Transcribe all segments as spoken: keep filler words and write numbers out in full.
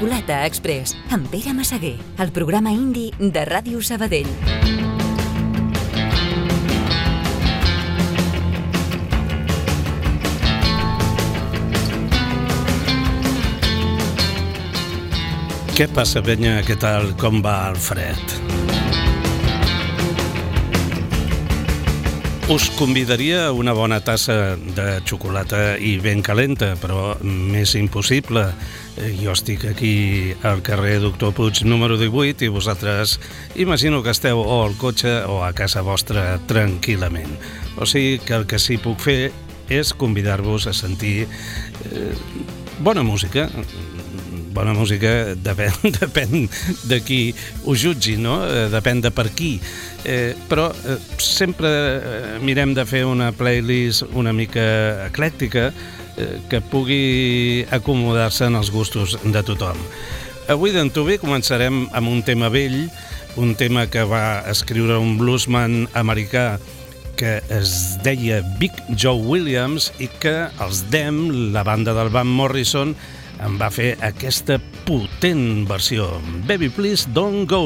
Xocolata Express, amb Pere Massaguer, el programa indi de Ràdio Sabadell. Què passa, penya? Què tal? Com va el fred? Us convidaria a una bona tassa de xocolata i ben calenta, però m'és impossible. Jo estic aquí al carrer Doctor Puig número divuit i vosaltres imagino que esteu o al cotxe o a casa vostra tranquil·lament. O sigui que el que sí puc fer és convidar-vos a sentir eh, bona música. Bona música depèn, depèn de qui ho jutgi, no? Depèn de per qui. Eh, però eh, sempre eh, mirem de fer una playlist una mica eclèctica eh, que pugui acomodar-se en els gustos de tothom. Avui d'antuvi començarem amb un tema vell, un tema que va escriure un bluesman americà que es deia Big Joe Williams i que els Them, la banda del Van Morrison, en va fer aquesta potent versió. Baby, please don't go.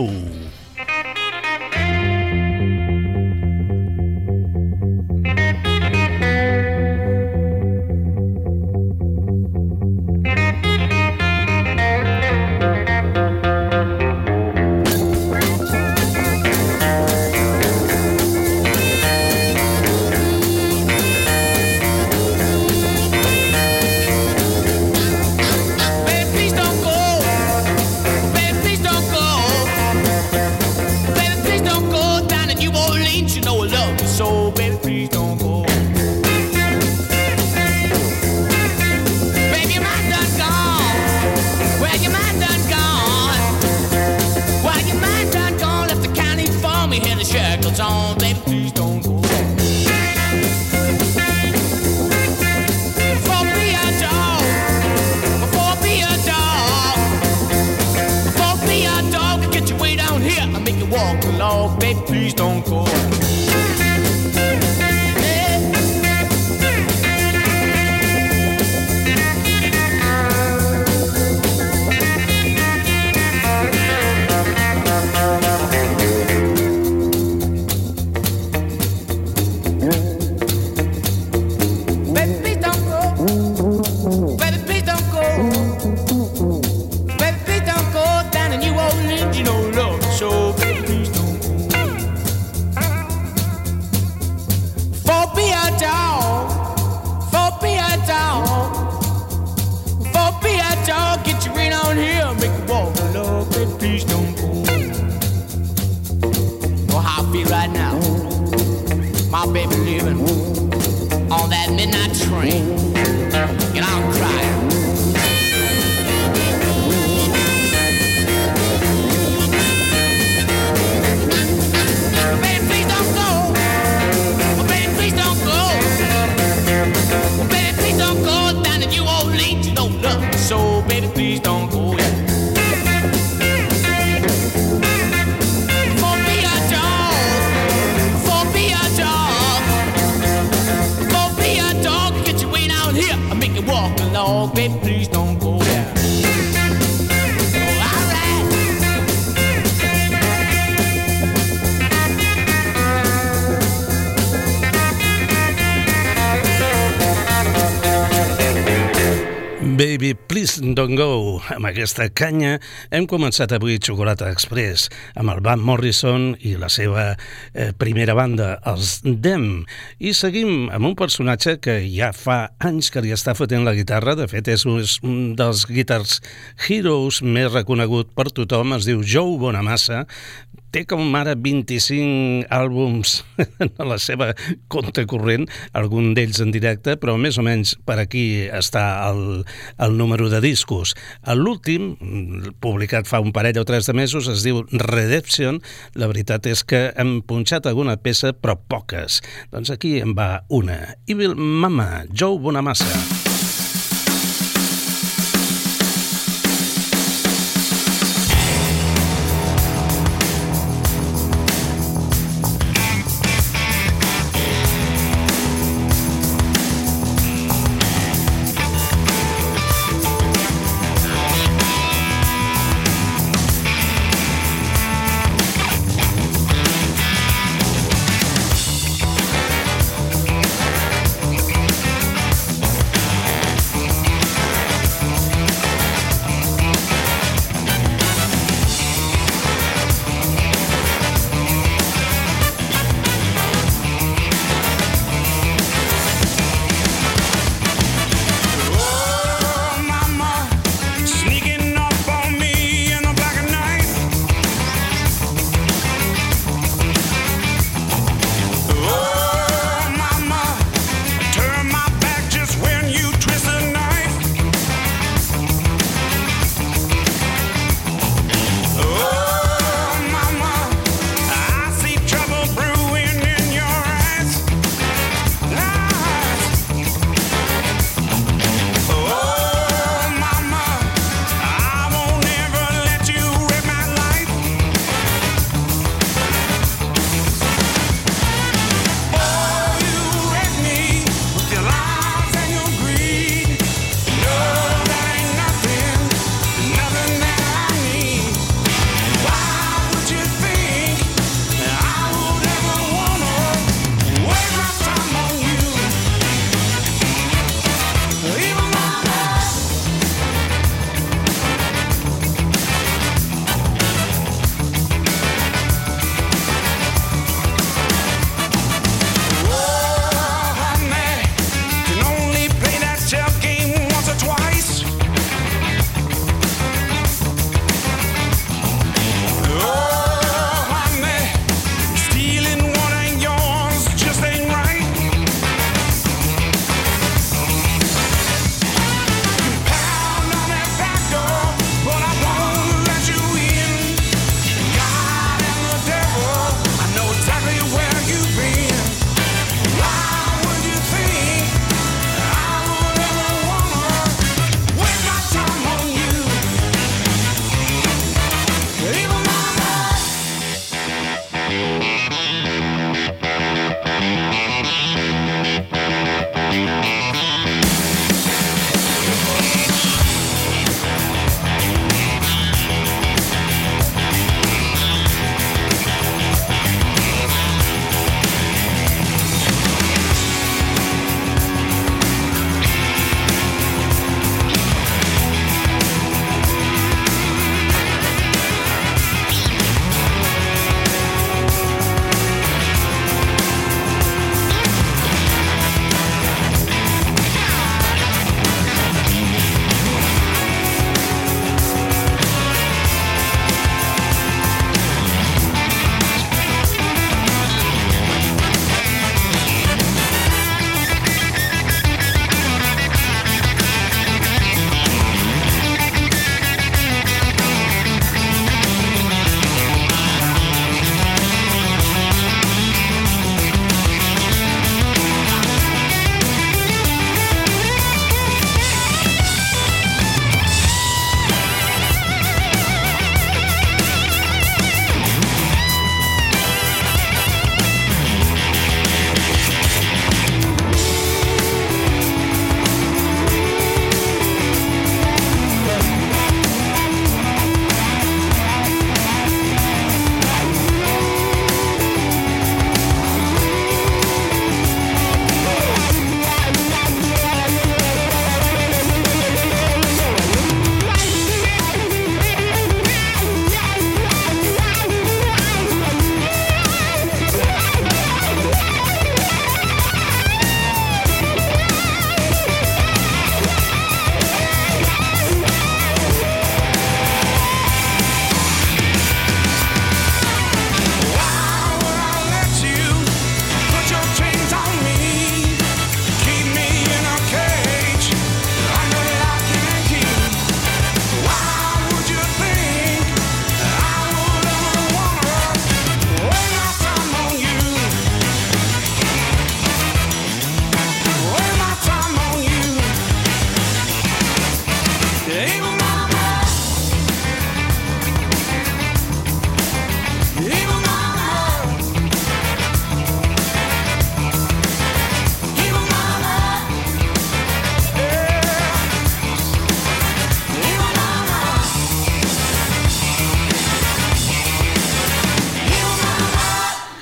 Baby, please don't go. Amb aquesta canya hem començat avui Xocolata Express amb el Van Morrison i la seva eh, primera banda, els Them. I seguim amb un personatge que ja fa anys que li està fotent la guitarra. De fet, és un dels guitars heroes més reconegut per tothom. Es diu Joe Bonamassa. Té com ara vint-i-cinc àlbums a la seva compte corrent, algun d'ells en directe, però més o menys per aquí està el, el número de discos. L'últim, publicat fa un parell o tres de mesos, es diu Redemption. La veritat és que hem punxat alguna peça, però poques. Doncs aquí en va una. Evil Mama, Joe Bonamassa.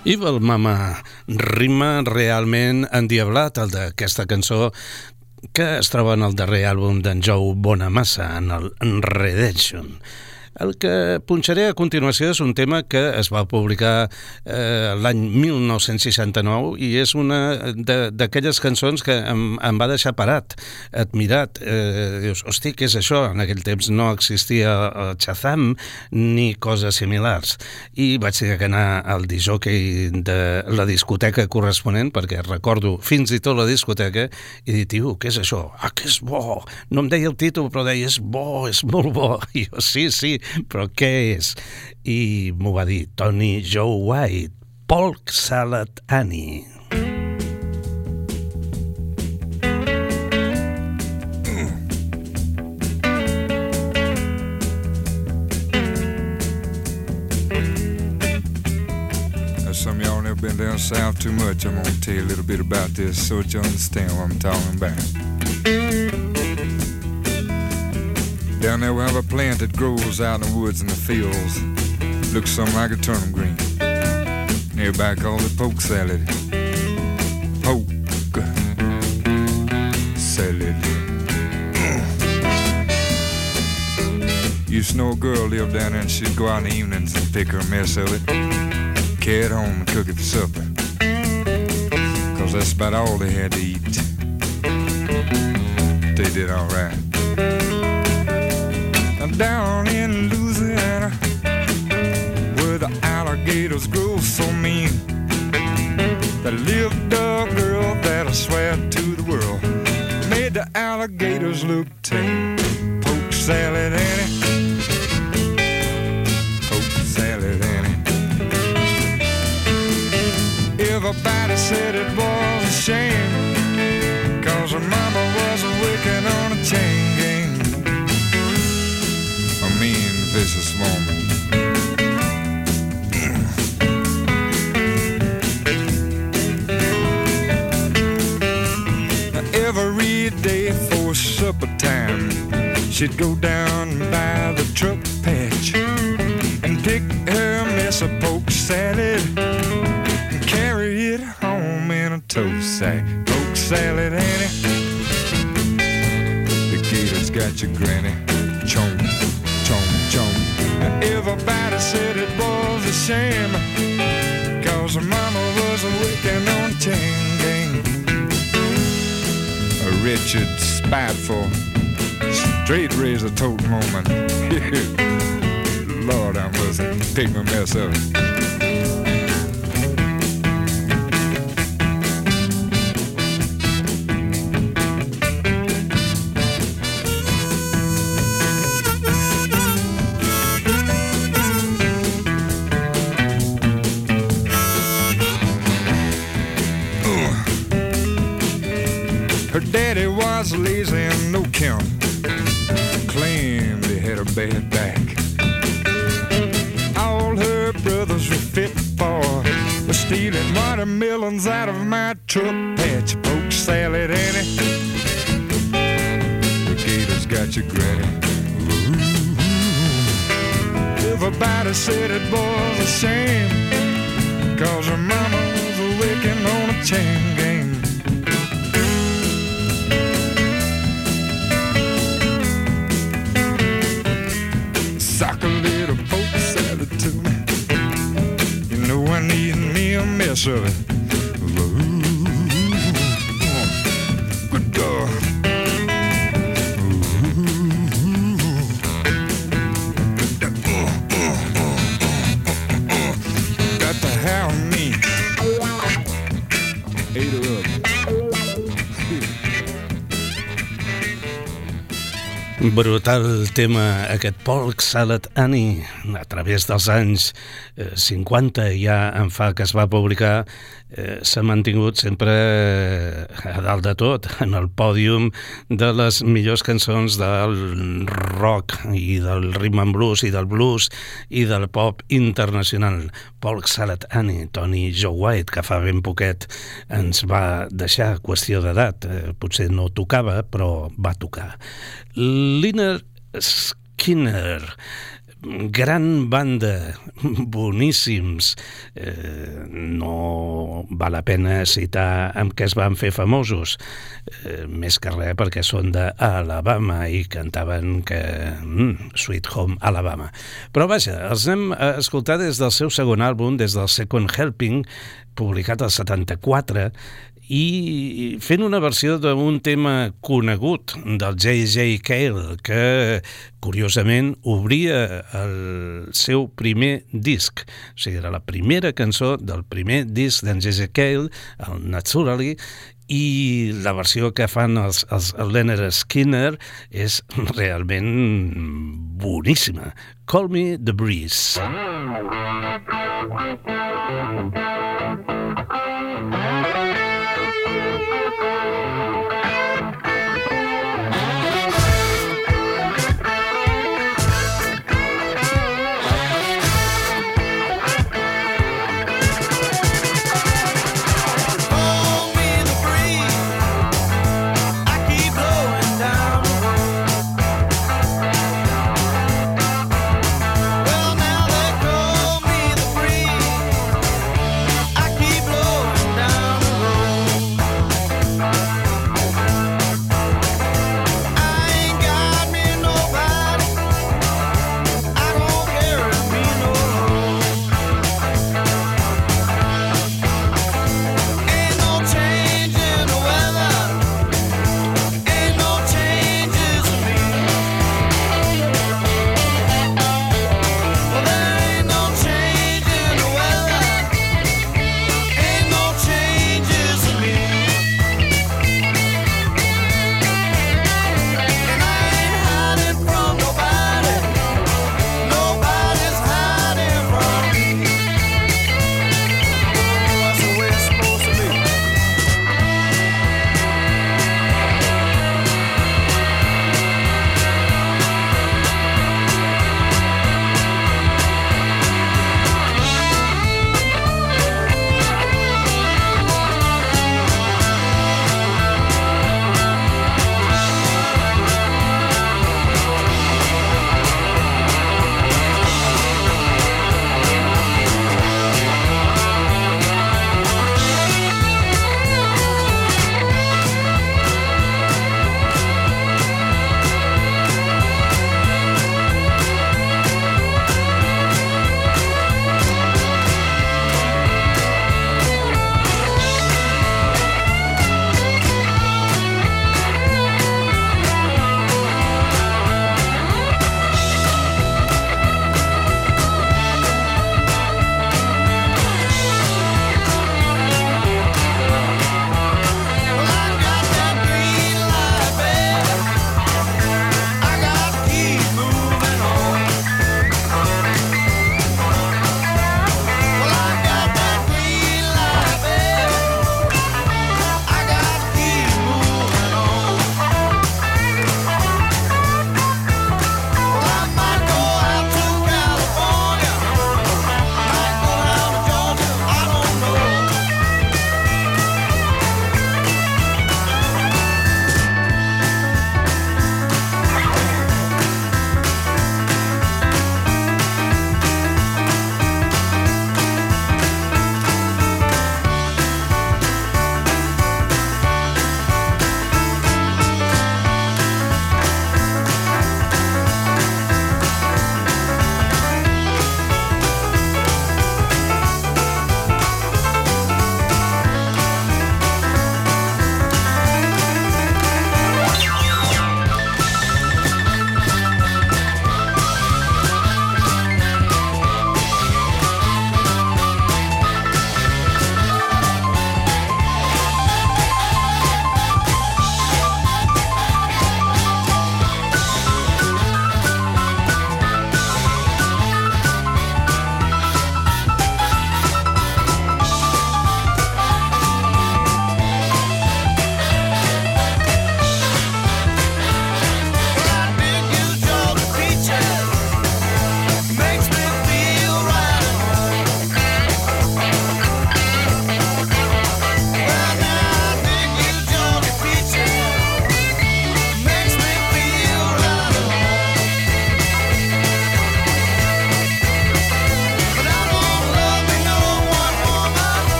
Evil Mama, ritme realment endiablat, el d'aquesta cançó que es troba en el darrer àlbum d'en Joe Bonamassa, en el Redemption. El que punxaré a continuació és un tema que es va publicar eh, l'any mil nou-cents seixanta-nou i és una d'aquelles cançons que em, em va deixar parat, admirat. Eh, dius, hosti, què és això? En aquell temps no existia el Shazam ni coses similars. I vaig tenir que anar al discjòquei de la discoteca corresponent, perquè recordo fins i tot la discoteca, i dir, tio, què és això? Ah, que és bo! No em deia el títol, però deia, és bo, és molt bo. I jo, sí, sí, però què és? I m'ho va dir Tony Joe White, Polk Salad Annie. Some of y'all never been down south too much. I'm gonna tell you a little bit about this so that you understand what I'm talking about. Down there we have a plant that grows out in the woods and the fields. Looks something like a turnip green. Everybody calls it poke salad. Poke salad. Used to know a girl lived down there and she'd go out in the evenings and pick her a mess of it, carry it home and cook it for supper. Cause that's about all they had to eat. They did alright. Down in Louisiana, where the alligators grow so mean, there lived a girl that I swear to the world made the alligators look tame. Poke salad Annie, poke salad Annie. Everybody said it was a shame, cause her mama was working on a chain gang. Mean, vicious woman. Every day for supper time, she'd go down by the truck patch and pick her mess of poke salad and carry it home in a tow sack. Poke salad, Annie. The gator's got your granny. Chomp. Everybody said it was a shame, cause her mama was working on a chain gang. A wretched, spiteful, straight razor tote woman. Lord, I must pick my mess up. Daddy was lazy and no count, claimed he had a bad back. All her brothers were fit for was stealing watermelons out of my truck patch. Poke salad Annie, the gator's got your granny. Ooh. Everybody said it was a shame, cause her mama was working on a chain gang. Sock a little poke salad to me. You know I need me a mess of it. Ooh, good God. Got to have me. Ate her up. Brutal tema, aquest Polk Salad Annie, a través dels anys eh, cinquanta, ja en fa que es va publicar, eh, s'ha mantingut sempre a dalt de tot, en el pòdium de les millors cançons del rock i del rhythm and blues i del blues i del pop internacional. Polk Salad Annie, Tony Joe White, que fa ben poquet ens va deixar, qüestió d'edat, eh, potser no tocava, però va tocar. Lynyrd Skynyrd, gran banda, boníssims. Eh, no val la pena citar amb què es van fer famosos, eh, més que res perquè són d'Alabama i cantaven que mm, Sweet Home Alabama. Però vaja, els hem escoltat des del seu segon àlbum, des del Second Helping, publicat al setanta-quatre, i fent una versió d'un tema conegut del J J Cale, que curiosament obria el seu primer disc. O sigui, era la primera cançó del primer disc d'en J J Cale, el Naturally, i la versió que fan els, els Lynyrd Skynyrd és realment boníssima. Call Me The Breeze. I keep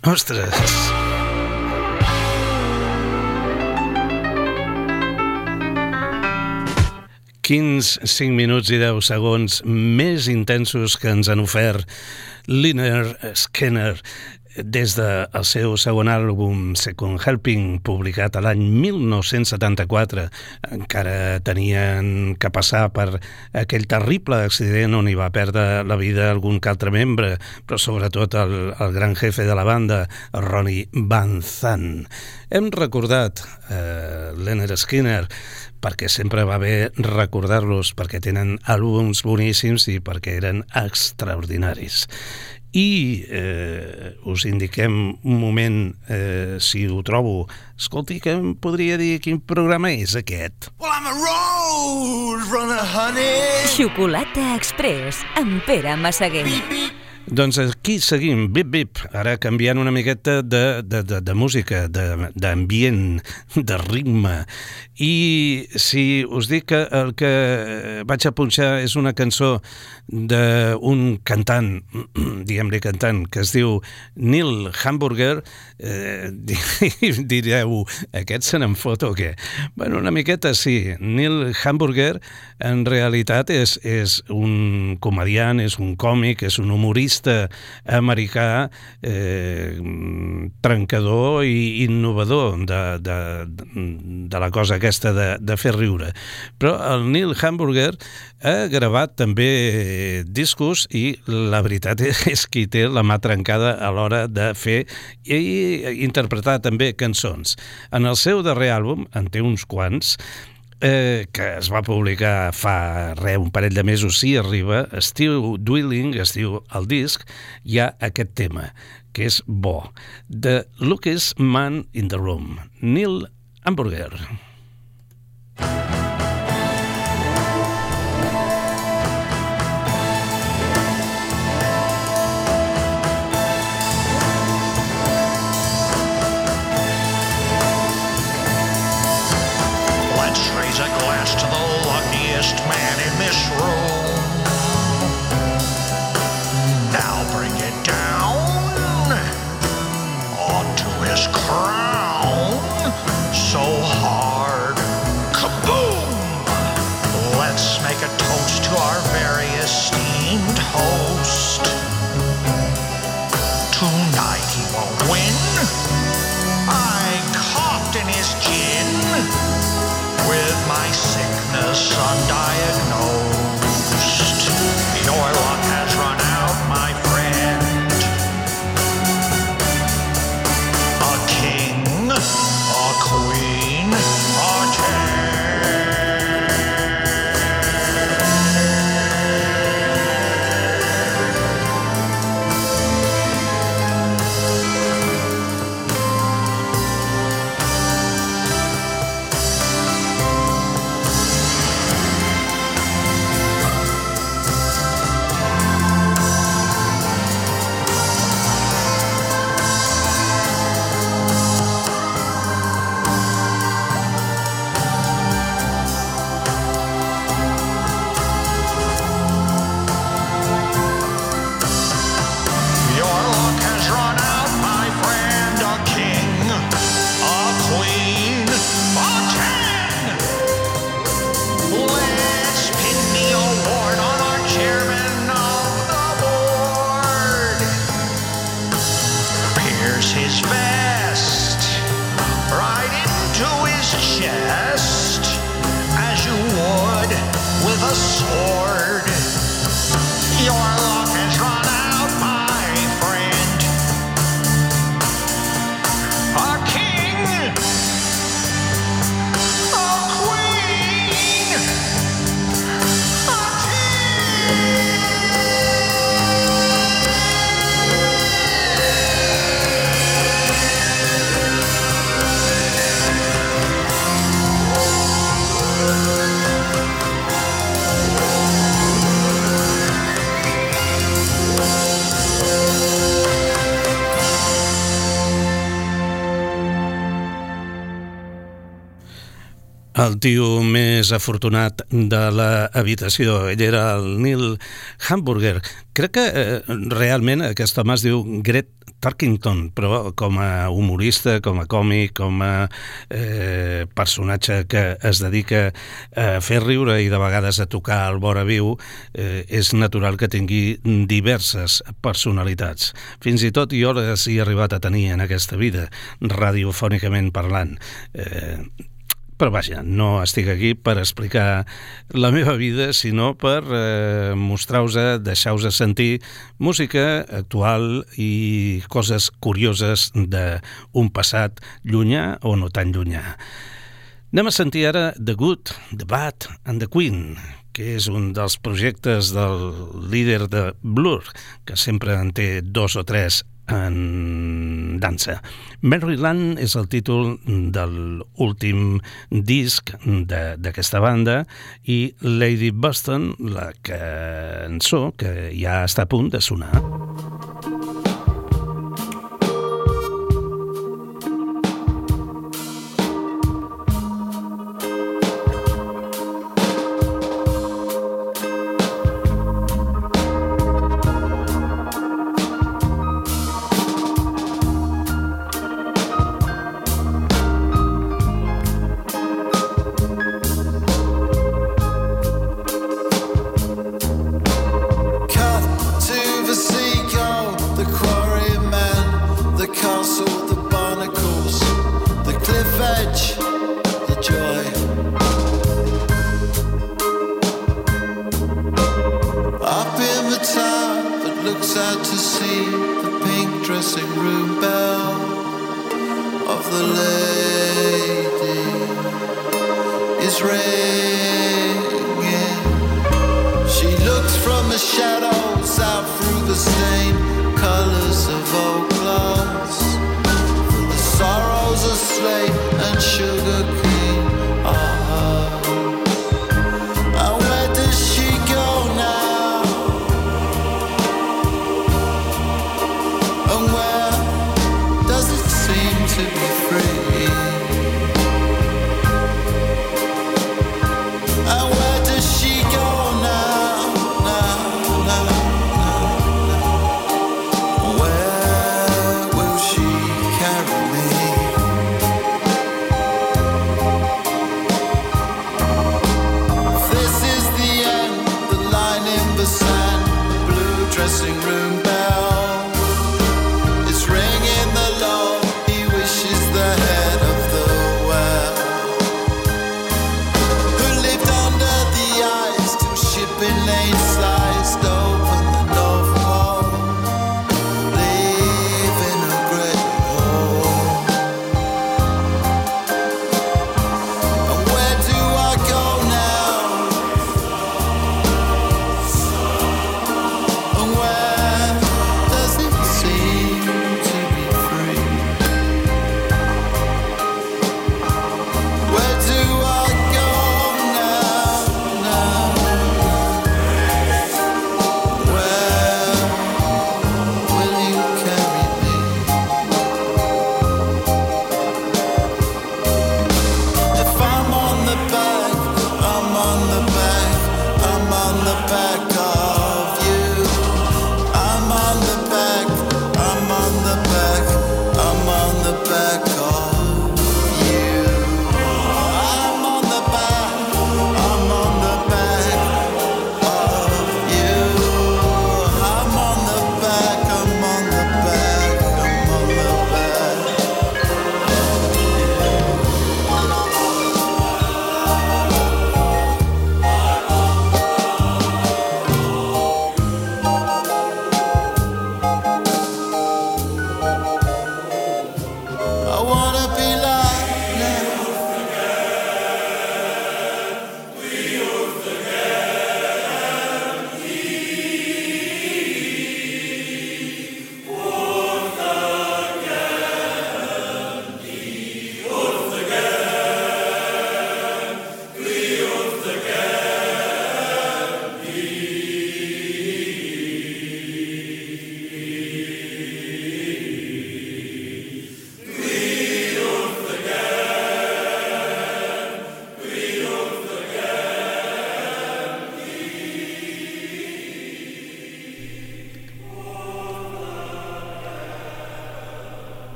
Ostres! Quins cinc minuts i deu segons més intensos que ens han ofert Lynyrd Skynyrd des del seu segon àlbum Second Helping, publicat a l'any mil nou-cents setanta-quatre. Encara tenien que passar per aquell terrible accident on hi va perdre la vida algun que altre membre, però sobretot el, el gran jefe de la banda, Ronnie Van Zant. Hem recordat eh, Lynyrd Skynyrd perquè sempre va bé recordar-los, perquè tenen àlbums boníssims i perquè eren extraordinaris. I eh, us indiquem un moment, eh, si ho trobo. Escolti, que em podria dir quin programa és aquest? Well, I'm a road runner, honey. Xocolata Express, amb Pere Massaguer. Beep, beep. Doncs aquí seguim, bip, bip, ara canviant una miqueta de, de, de, de música, d'ambient, de, de ritme. I si us dic que el que vaig a punxar és una cançó d'un cantant, diguem-li cantant, que es diu Neil Hamburger, eh, direu, aquest se n'en fot o què? Bueno, una miqueta sí. Neil Hamburger en realitat és, és un comediant, és un còmic, és un humorista americà eh, trencador i innovador de, de, de la cosa aquesta de, de fer riure. Però el Neil Hamburger ha gravat també discos i la veritat és que té la mà trencada a l'hora de fer i interpretar també cançons. En el seu darrer àlbum, en té uns quants, Eh, que es va publicar fa re, un parell de mesos, sí, arriba, Still Dwelling, es diu el disc, hi ha aquest tema, que és bo, The Luckiest Man in the Room, Neil Hamburger. A glass to the luckiest man in this room. Now bring it down onto his crown. So hard, kaboom! Let's make a toast to our very esteemed host. Tonight he won't win. I coughed in his gin with my sickness undiagnosed. Your luck has run out, my friend. A king, a queen, a ten. El tio més afortunat de l'habitació, ell era el Neil Hamburger. Crec que eh, realment aquest home es diu Greg Tarkington, però com a humorista, com a còmic, com a eh, personatge que es dedica a fer riure i de vegades a tocar al vora viu, eh, és natural que tingui diverses personalitats. Fins i tot jo les he arribat a tenir en aquesta vida, radiofònicament parlant. Eh, Però vaja, no estic aquí per explicar la meva vida, sinó per eh, mostrar-vos, deixar-vos sentir música actual i coses curioses d'un passat llunyà o no tan llunyà. Anem a sentir ara The Good, The Bad and The Queen, que és un dels projectes del líder de Blur, que sempre en té dos o tres en dansa. Maryland és el títol de l'últim disc d'aquesta banda i Lady Boston, la cançó que ja està a punt de sonar. Cut to the sea.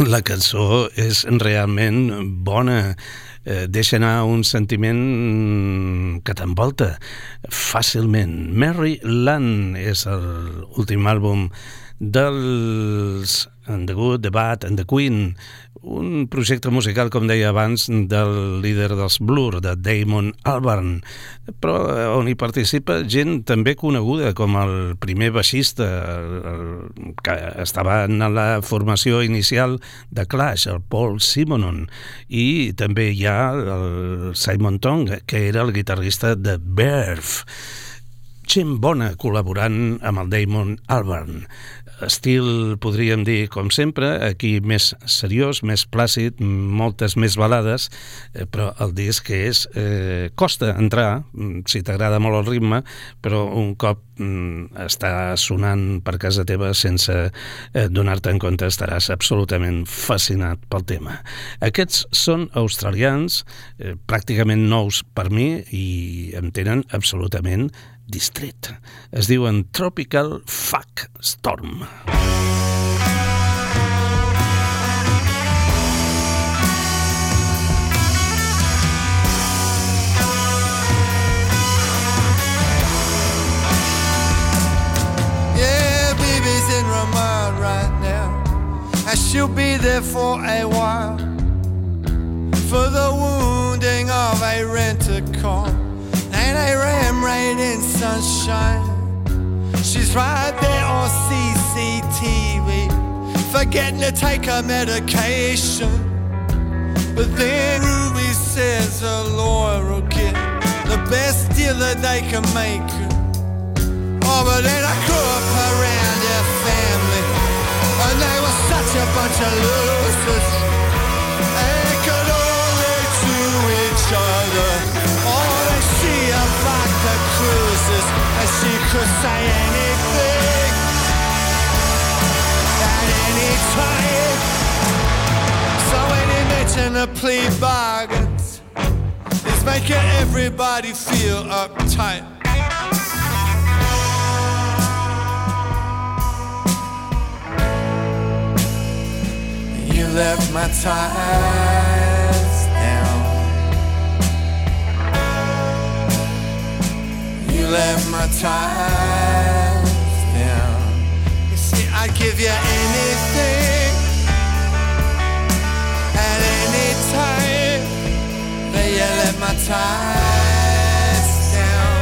la cançó és realment bona, eh, deixa anar un sentiment que t'envolta fàcilment. Mary Land és l'últim àlbum dels The Good, The Bad and The Queen, un projecte musical, com deia abans, del líder dels Blur, de Damon Albarn, però on hi participa gent també coneguda, com el primer baixista, el, que estava en la formació inicial de Clash, el Paul Simonon, i també hi ha el Simon Tong, que era el guitarrista de Verve. Gent bona col·laborant amb el Damon Albarn. Estil, podríem dir, com sempre, aquí més seriós, més plàcid, moltes més balades, però el disc és... Eh, costa entrar, si t'agrada molt el ritme, però un cop mm, està sonant per casa teva sense eh, donar-te en compte estaràs absolutament fascinat pel tema. Aquests són australians, eh, pràcticament nous per mi, i em tenen absolutament distret. Es diuen Tropical Fuck Storm. Yeah, baby's in Ramon right now, and she'll be there for a while, for the wounding of a rent-a-car and a ram raid in sunshine. She's right there on C C T V, forgetting to take her medication. But then Ruby says her lawyer will get the best deal that they can make. Oh, but then I grew up around their family, and they were such a bunch of losers. They could only do each other. Oh, they see her back the cruises, and she could say anything at any time. So when he mentioned the plea bargains, it's making everybody feel uptight. You left my ties down. You left my ties down. You see, I'd give you anything at any time, but you left my ties down.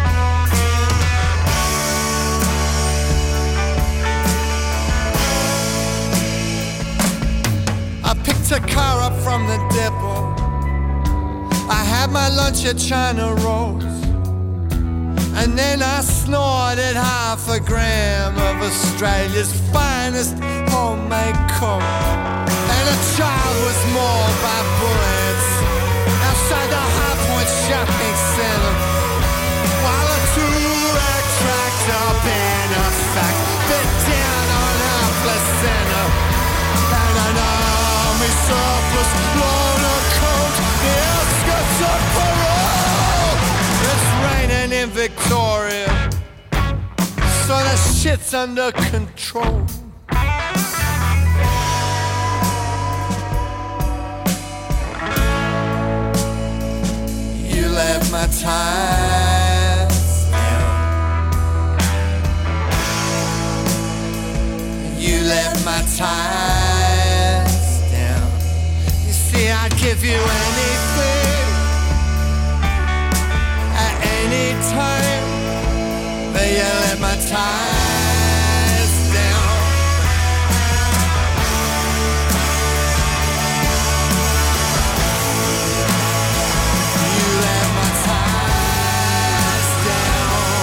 I picked a car up from the depot. I had my lunch at China Rose, and then I snorted half a gram of Australia's finest homemade coke. And a child was mauled by bullets outside the High Point shopping center, while a two-rack tractor been a fact bit down on our placenta. And an army surplus load of coke, the outskirts of parole. It's raining in Victoria, so the shit's under control. You left my ties down. You left my ties down. You see, I'd give you anything at any time, but you left my ties down. You left my ties down.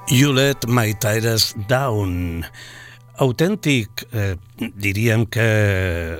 You Let My Tires Down. Autèntic, eh, diríem que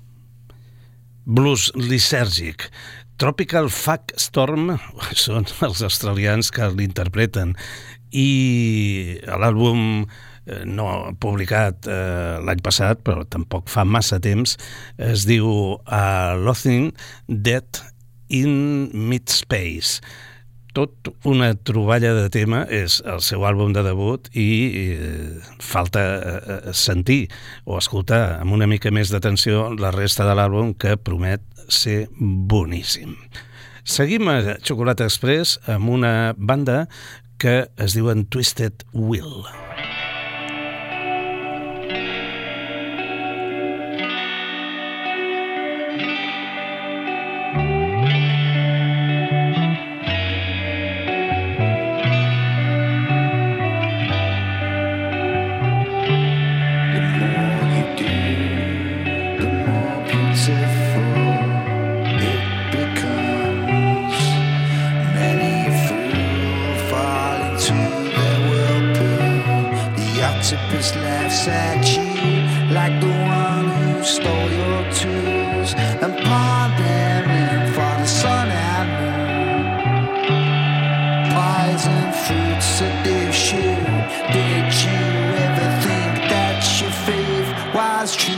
blues lisèrgic. Tropical Fuck Storm són els australians que l'interpreten, i l'àlbum no publicat eh, l'any passat, però tampoc fa massa temps, es diu uh, Loathing Dead in Mid-Space. Tot una troballa de tema, és el seu àlbum de debut i eh, falta eh, sentir o escoltar amb una mica més d'atenció la resta de l'àlbum, que promet ser boníssim. Seguim a Xocolata Express amb una banda que es diuen Twisted Will. Laughs at you like the one who stole your tools and pawned them in for the sun and moon. Pies and fruits seduce you. Did you ever think that your faith was true?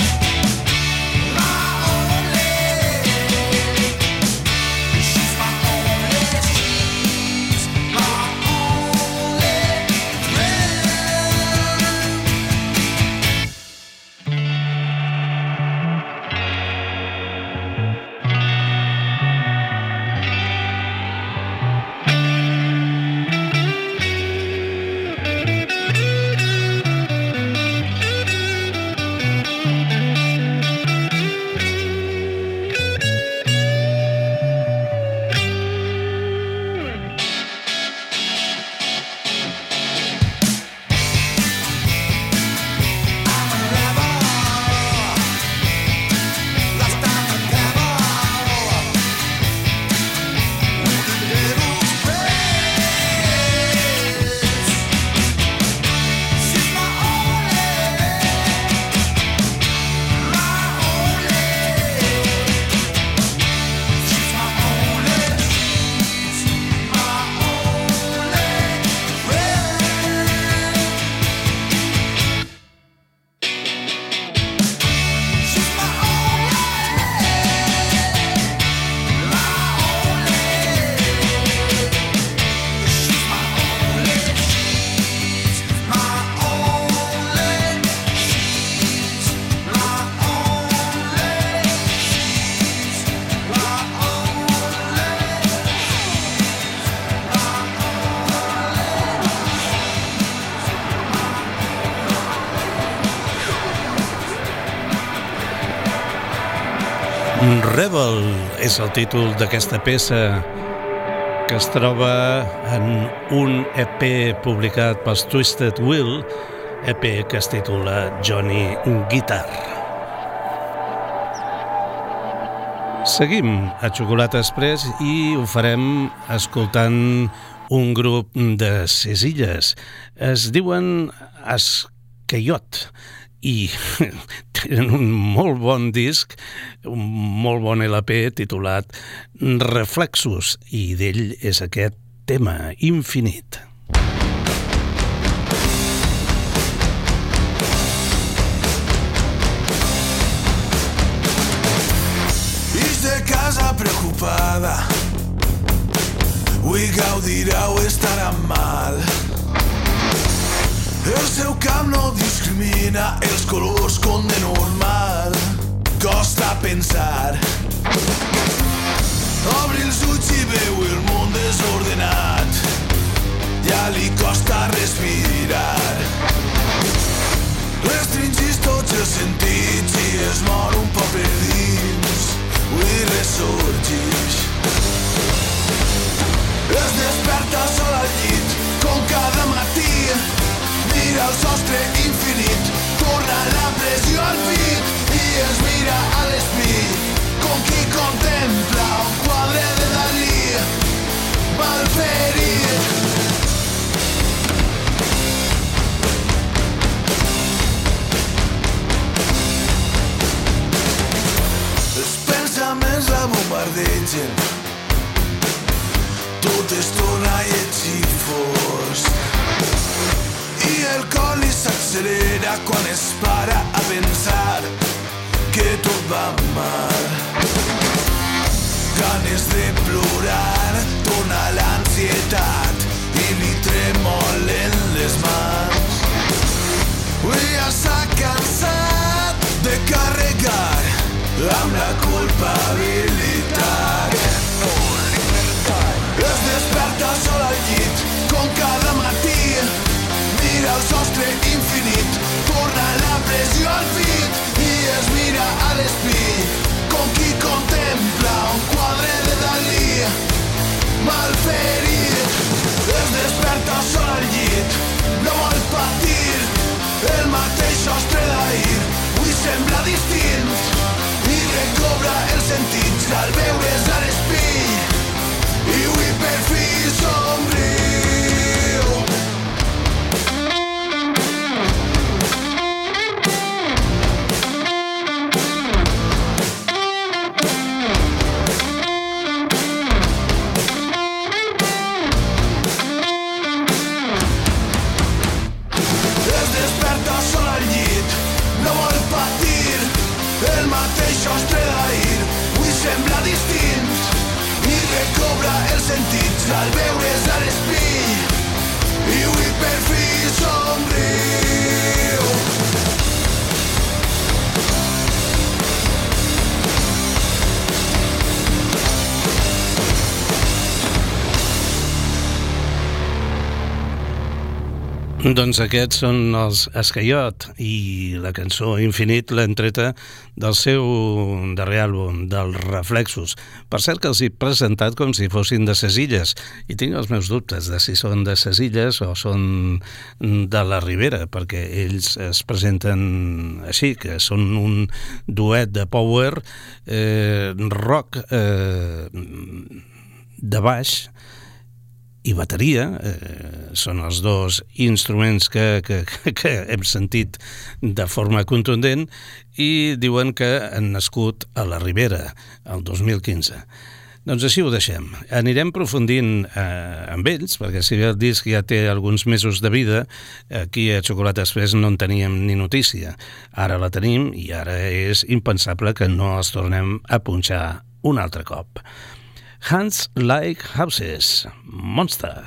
She's my Rebel és el títol d'aquesta peça que es troba en un E P publicat pels Twisted Will, E P que es titula Johnny Guitar. Seguim a Xocolata Express i ho farem escoltant un grup de ses illes. Es diuen Asqueyot i tenen un molt bon disc, un molt bon L P titulat Reflexos, i d'ell és aquest tema, Infinit. Ix de casa preocupada, avui gaudirà o estarà mal. El seu cap no discrimina els colors com de normal. Costa pensar, obri els ulls i veu el món desordenat. Ja li costa respirar. Restringís tots els sentits i es mor un poc per dins. Avui ressorgix. Es desperta sol al llit, com cada matí. Mira el sostre infinit, torna la pressió al pit i es mira a l'espill, com qui contempla un quadre de Dalí malferit. Els pensaments la bombardegen, tot es torna lleig i fosc. I el cor li s'accelera quan es para a pensar que tot va mal. Ganes de plorar, torna l'ansietat i li tremolen les mans. Avui ja s'ha cansat de carregar amb la culpabilitat. Es desperta sol al llit, com cada matí. Mira el sostre infinit, torna la pressió al pit i es mira a l'espill, com qui contempla un quadre de Dalí malferit. Es desperta sol al llit, no vol patir el mateix sostre d'ahir. Avui sembla distint i recobra els sentits al veure's a l'espill i avui per fi somriu. Sostre d'ahir, avui sembla distint i recobra els sentits al veure's a l'espill i avui per fi somriu. Doncs aquests són els Asqueyot i la cançó Infinit l'hem treta del seu darrer àlbum, dels Reflexos. Per cert que els he presentat com si fossin de ses illes i tinc els meus dubtes de si són de ses illes o són de la Ribera, perquè ells es presenten així, que són un duet de power eh, rock eh, de baix i bateria, eh, són els dos instruments que, que, que hem sentit de forma contundent i diuen que han nascut a la Ribera el dos mil quinze. Doncs així ho deixem. Anirem aprofundint eh, amb ells, perquè si bé el disc ja té alguns mesos de vida, aquí a Xocolata Express no en teníem ni notícia. Ara la tenim i ara és impensable que no els tornem a punxar un altre cop. Hands Like Houses, Monster.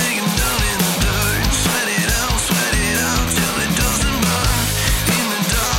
Sweat it out, sweat it out till it doesn't burn. In the dark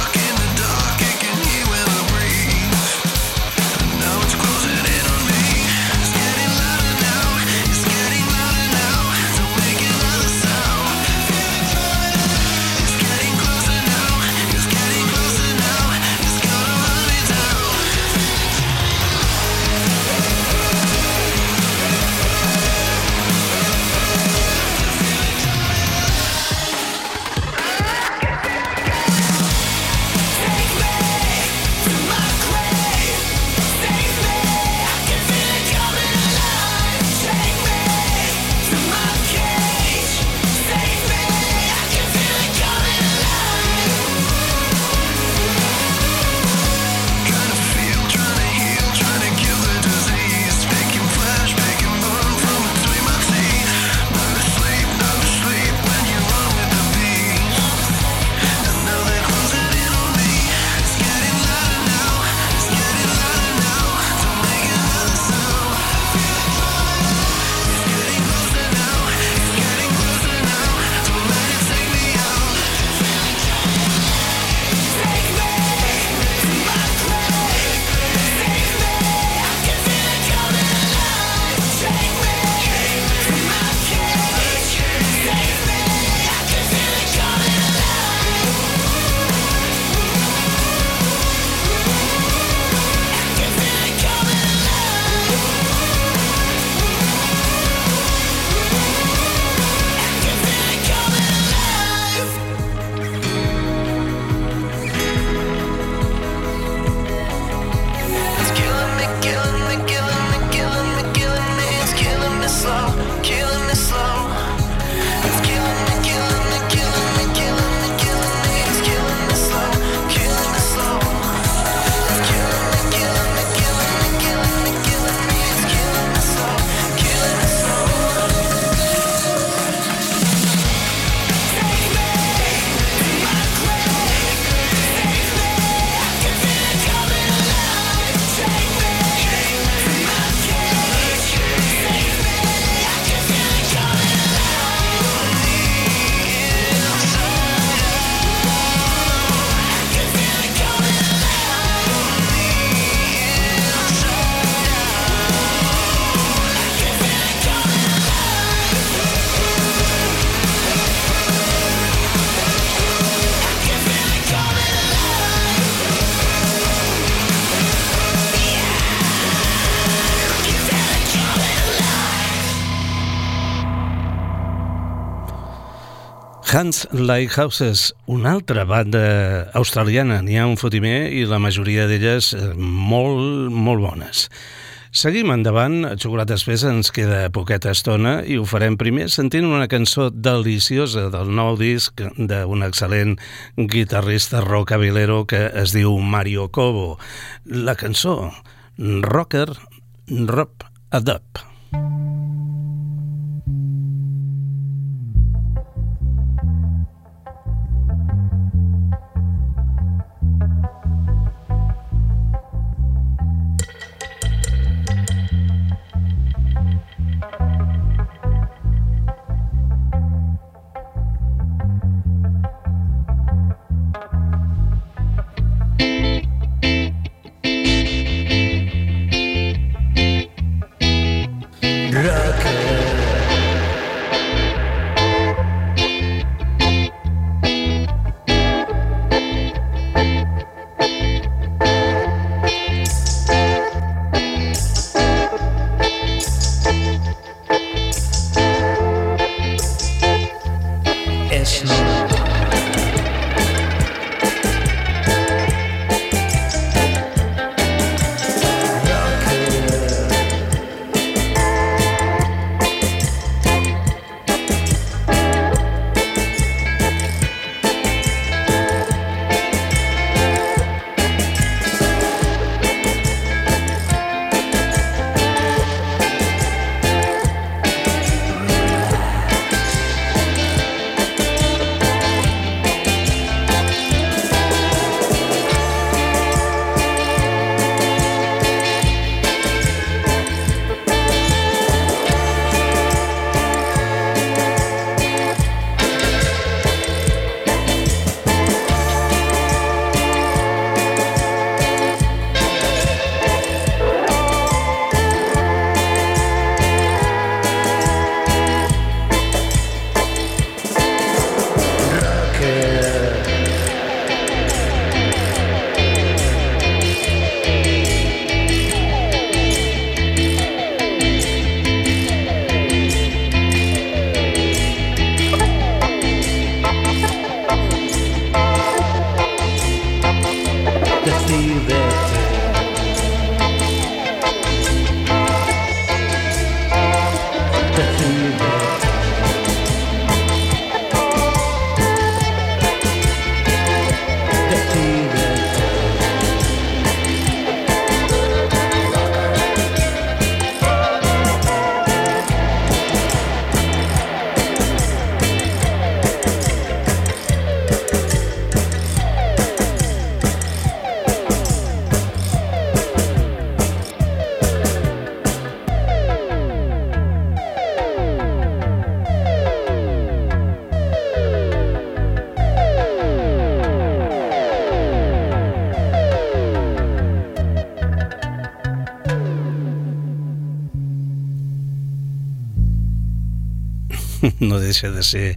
Hands Like Houses, una altra banda australiana. N'hi ha un fotimer i la majoria d'elles molt, molt bones. Seguim endavant, a Xocolata Espessa ens queda poqueta estona i ho farem primer sentint una cançó deliciosa del nou disc d'un excel·lent guitarrista rockabilero que es diu Mario Cobo. La cançó Rocker Rub a Dub. No deixa de ser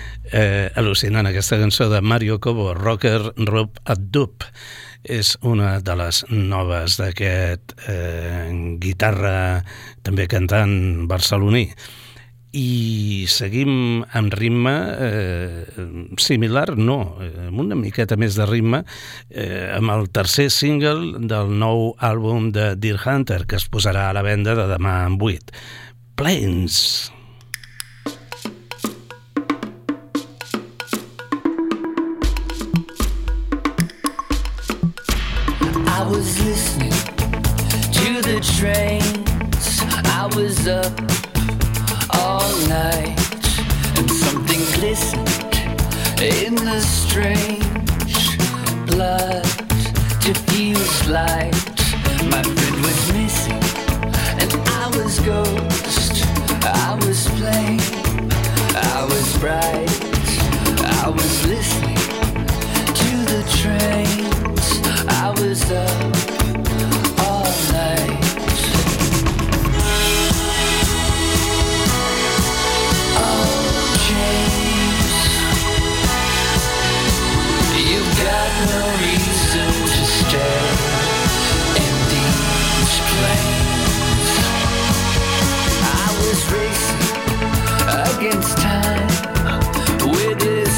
eh, al·lucinant aquesta cançó de Mario Cobo, Rocker Rub a Dub. És una de les noves d'aquest eh, guitarra, també cantant barceloní. I seguim amb ritme eh, similar, no, amb una miqueta més de ritme, eh, amb el tercer single del nou àlbum de Deer Hunter, que es posarà a la venda de demà en vuit. Plains. I was listening to the trains. I was up all night, and something glistened in the strange blood diffused light. My friend was missing, and I was ghost. I was plain, I was bright. I was listening to the trains. I was up all night. Oh, James, you've got no reason to stay in these plains. I was racing against time with this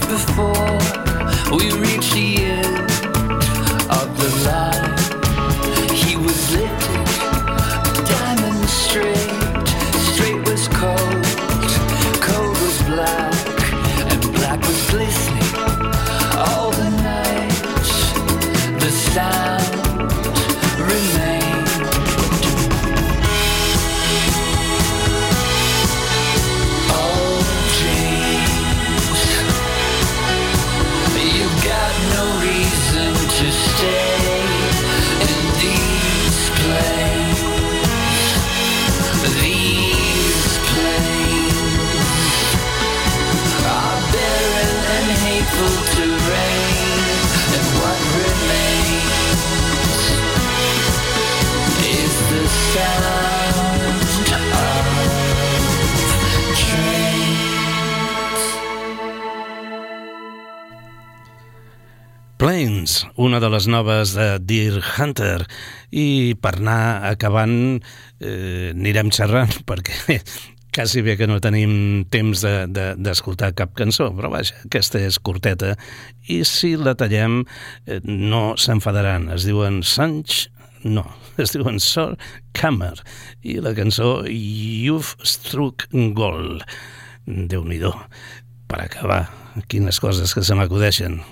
before we reached the end of the line. He was lifted, diamond straight. Straight was cold, cold was black, and black was glistening all the night. The sound remained. Oh, James, you've got no reason to stay in these plains. These plains are barren and hateful terrain, and what remains is the sound of trains. Plains, una de les noves de Deer Hunter, i per anar acabant eh, anirem xerrant perquè quasi bé que no tenim temps d'escoltar de, de, cap cançó, però vaja, aquesta és curteta i si la tallem eh, no s'enfadaran. Es diuen Sanch, no, es diuen Sor Kammer i la cançó You've Struck Gold. Déu-n'hi-do, per acabar, quines coses que se m'acudeixen.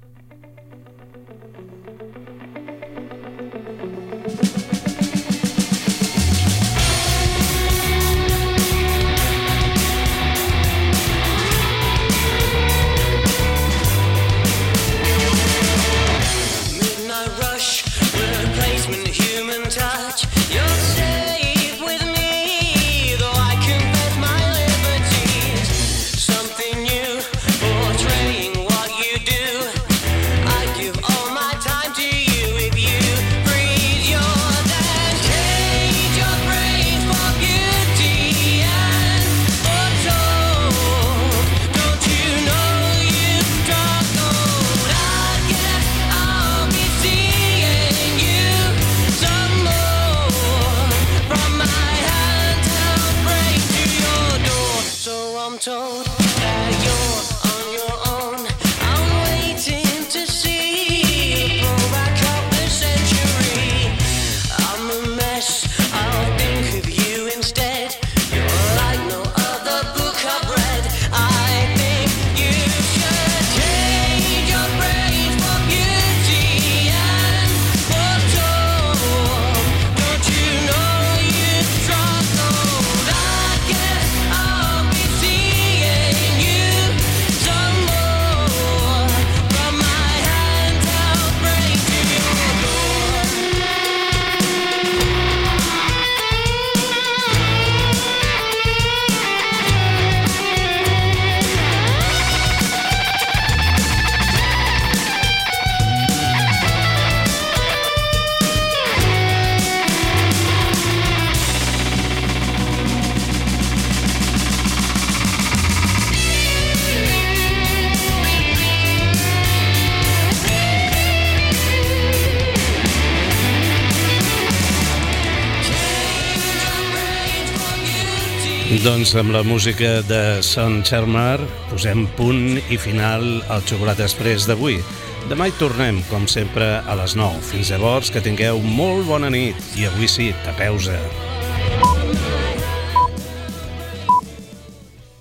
Doncs amb la música de Son Charmer posem punt i final al Xocolata Express d'avui. Demà hi tornem, com sempre, a les nou. Fins llavors, que tingueu molt bona nit i avui sí, tapeu-se.